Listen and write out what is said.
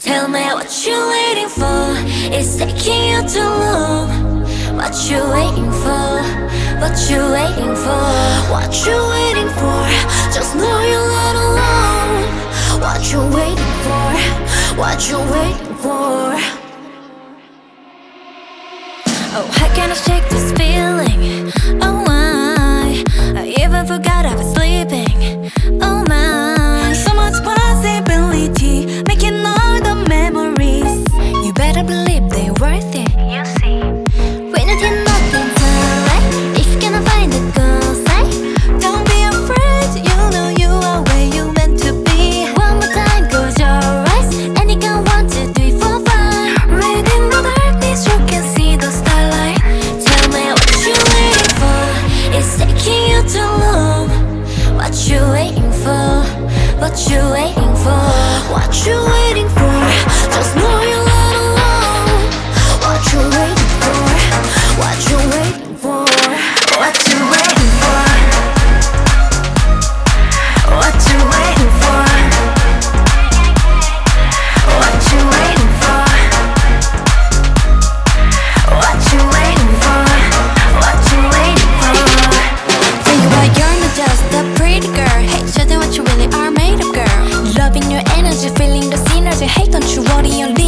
Tell me what you're waiting for. It's taking you too long. What you waiting for? What you waiting for? What you waiting for? Just know you're not alone. What you waiting for? What you waiting for? Oh, how can I shake this feeling? Oh my, I even forgot I was sleeping. Oh my, so much possibility, making all the memories. You better believe they're worth it. You see, when you did nothing to like, if you cannot find a good side, don't be afraid. You know you are where you meant to be. One more time, close your eyes, and you can 1, 2, 3, 4, 5. Right in the darkness, you can see the starlight. Tell me what you waiting for. It's taking you too long. What you waiting for? What you waiting for? What you waiting for? Just know you're not alone. What you waiting for? What you waiting for? What you waiting for? What you waiting for? What you waiting for? What you waiting for? What you waiting for? Think about you're not just a pretty girl. Hey, show them what you really are made of, girl. Loving your energy, feeling the synergy. Hey, don't you worry, you're